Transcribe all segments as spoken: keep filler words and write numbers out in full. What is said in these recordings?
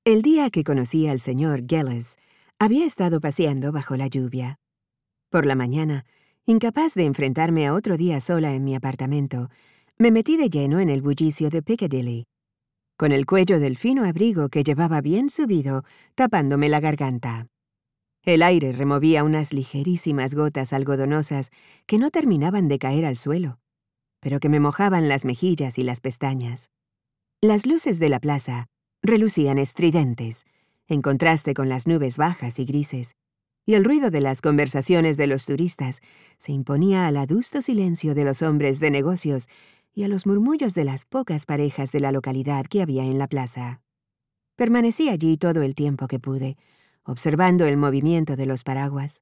El día que conocí al señor Gillis, había estado paseando bajo la lluvia. Por la mañana, incapaz de enfrentarme a otro día sola en mi apartamento, me metí de lleno en el bullicio de Piccadilly, con el cuello del fino abrigo que llevaba bien subido, tapándome la garganta. El aire removía unas ligerísimas gotas algodonosas que no terminaban de caer al suelo, pero que me mojaban las mejillas y las pestañas. Las luces de la plaza relucían estridentes, en contraste con las nubes bajas y grises, y el ruido de las conversaciones de los turistas se imponía al adusto silencio de los hombres de negocios y a los murmullos de las pocas parejas de la localidad que había en la plaza. Permanecí allí todo el tiempo que pude, observando el movimiento de los paraguas.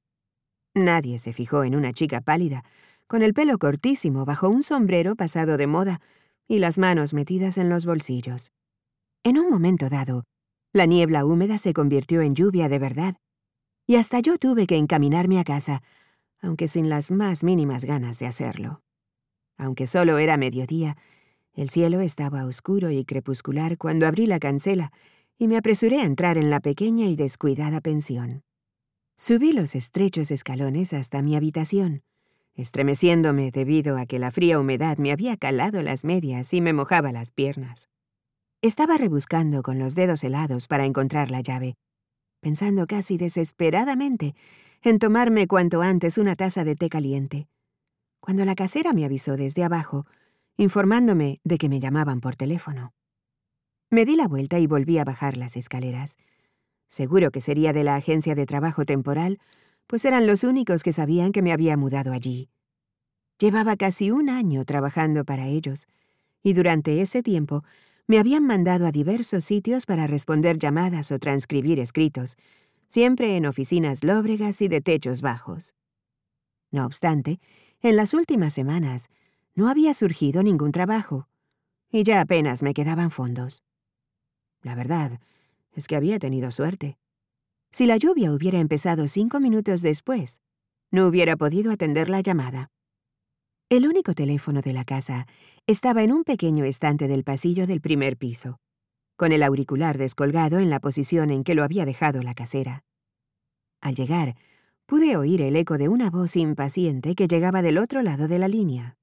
Nadie se fijó en una chica pálida, con el pelo cortísimo bajo un sombrero pasado de moda y las manos metidas en los bolsillos. En un momento dado, la niebla húmeda se convirtió en lluvia de verdad, y hasta yo tuve que encaminarme a casa, aunque sin las más mínimas ganas de hacerlo. Aunque solo era mediodía, el cielo estaba oscuro y crepuscular cuando abrí la cancela y me apresuré a entrar en la pequeña y descuidada pensión. Subí los estrechos escalones hasta mi habitación, estremeciéndome debido a que la fría humedad me había calado las medias y me mojaba las piernas. Estaba rebuscando con los dedos helados para encontrar la llave, pensando casi desesperadamente en tomarme cuanto antes una taza de té caliente, cuando la casera me avisó desde abajo, informándome de que me llamaban por teléfono. Me di la vuelta y volví a bajar las escaleras. Seguro que sería de la agencia de trabajo temporal, pues eran los únicos que sabían que me había mudado allí. Llevaba casi un año trabajando para ellos, y durante ese tiempo me habían mandado a diversos sitios para responder llamadas o transcribir escritos, siempre en oficinas lóbregas y de techos bajos. No obstante, en las últimas semanas no había surgido ningún trabajo, y ya apenas me quedaban fondos. La verdad es que había tenido suerte. Si la lluvia hubiera empezado cinco minutos después, no hubiera podido atender la llamada. El único teléfono de la casa estaba en un pequeño estante del pasillo del primer piso, con el auricular descolgado en la posición en que lo había dejado la casera. Al llegar, pude oír el eco de una voz impaciente que llegaba del otro lado de la línea.